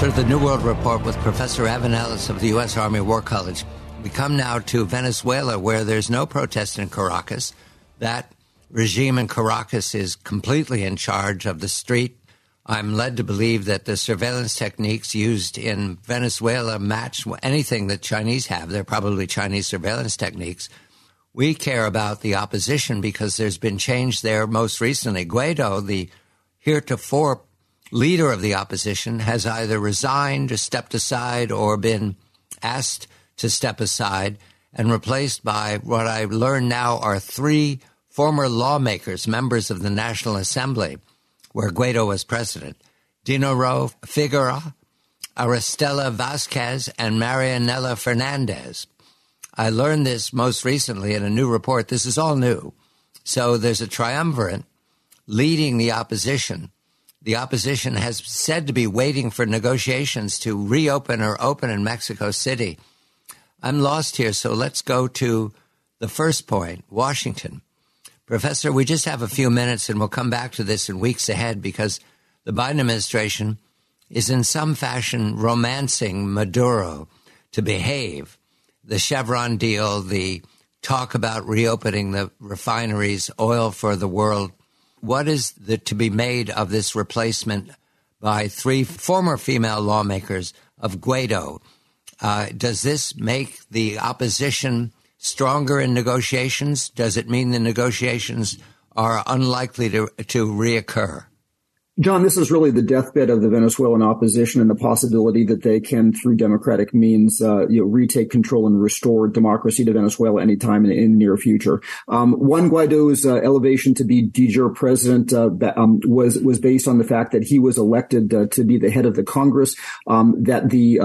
Batchelor, the New World Report with Professor Evan Ellis of the U.S. Army War College. We come now to Venezuela, where there's no protest in Caracas. That regime in Caracas is completely in charge of the street. I'm led to believe that the surveillance techniques used in Venezuela match anything that Chinese have. They're probably Chinese surveillance techniques. We care about the opposition because there's been change there most recently. Guaido, the heretofore leader of the opposition, has either resigned or stepped aside or been asked to step aside and replaced by what I learn now are 3 former lawmakers, members of the National Assembly, where Guaido was president: Dinero Figueroa, Aristela Vasquez, and Marianela Fernandez. I learned this most recently in a new report. This is all new. So there's a triumvirate leading the opposition. The opposition has said to be waiting for negotiations to reopen or open in Mexico City. I'm lost here, so let's go to the first point, Washington. Professor, we just have a few minutes, and we'll come back to this in weeks ahead because the Biden administration is in some fashion romancing Maduro to behave. The Chevron deal, the talk about reopening the refineries, oil for the world. What is to be made of this replacement by 3 former female lawmakers of Guaido? Does this make the opposition stronger in negotiations? Does it mean the negotiations are unlikely to reoccur? John, this is really the deathbed of the Venezuelan opposition and the possibility that they can, through democratic means, retake control and restore democracy to Venezuela anytime in the near future. Juan Guaido's elevation to be de jure president was based on the fact that he was elected to be the head of the Congress, that the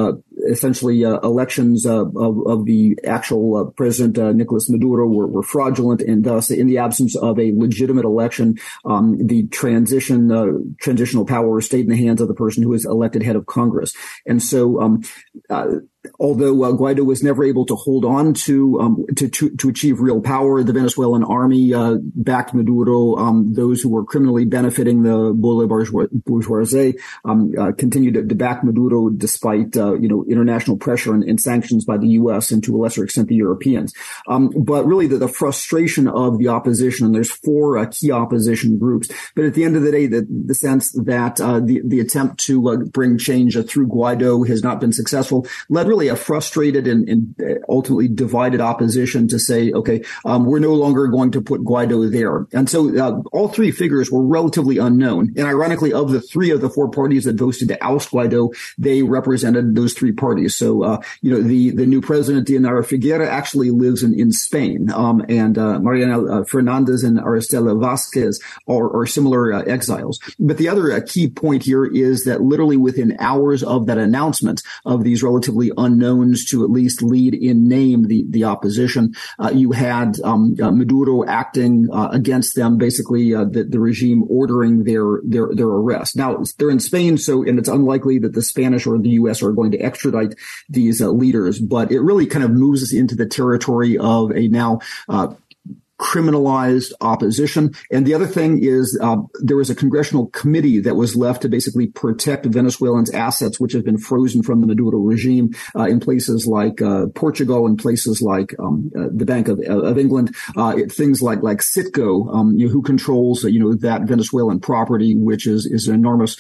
elections of the actual president, Nicolas Maduro, were fraudulent, and thus, in the absence of a legitimate election, the transitional power stayed in the hands of the person who was elected head of Congress. And so, although Guaido was never able to hold on to achieve real power, the Venezuelan army backed Maduro. Those who were criminally benefiting the bourgeoisie continued to back Maduro despite international pressure and sanctions by the U.S. and to a lesser extent the Europeans. But really the frustration of the opposition, and there's 4 key opposition groups. But at the end of the day, the sense that the attempt to bring change through Guaido has not been successful led really a frustrated and ultimately divided opposition to say, okay, we're no longer going to put Guaido there. And so all 3 figures were relatively unknown. And ironically, of the 3 of the 4 parties that voted to oust Guaido, they represented those 3 parties. So, the new president, Dinero Figueroa, actually lives in Spain. And Mariana Fernandez and Aristela Vasquez are similar exiles. But the other key point here is that literally within hours of that announcement of these relatively unknowns to at least lead in name the opposition, you had Maduro acting against them, basically the regime ordering their arrest. Now, they're in Spain, and it's unlikely that the Spanish or the U.S. are going to extradite these leaders, but it really kind of moves us into the territory of a now criminalized opposition. And the other thing is there was a congressional committee that was left to basically protect Venezuelans' assets, which have been frozen from the Maduro regime in places like Portugal and places like the Bank of England, things like Citgo, who controls that Venezuelan property, which is an enormous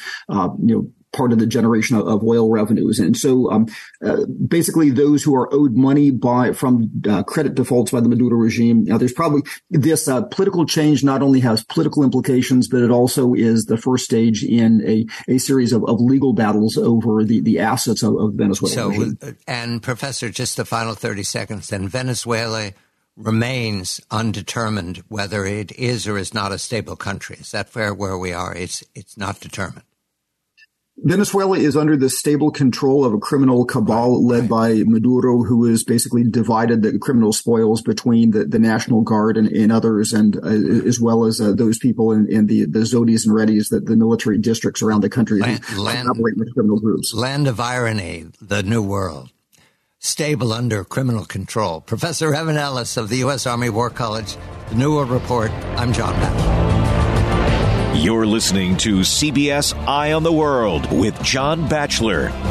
part of the generation of oil revenues. And so basically those who are owed money from credit defaults by the Maduro regime, there's probably this political change not only has political implications, but it also is the first stage in a series of legal battles over the assets of Venezuela. So, and Professor, just the final 30 seconds, then Venezuela remains undetermined whether it is or is not a stable country. Is that fair where we are? It's not determined. Venezuela is under the stable control of a criminal cabal led by Maduro, who has basically divided the criminal spoils between the National Guard and others, and as well as those people in the Zodis and Redis, the military districts around the country who operate with criminal groups. Land of irony, the New World. Stable under criminal control. Professor Evan Ellis of the U.S. Army War College, The New World Report. I'm John Batchelor. You're listening to CBS Eye on the World with John Batchelor.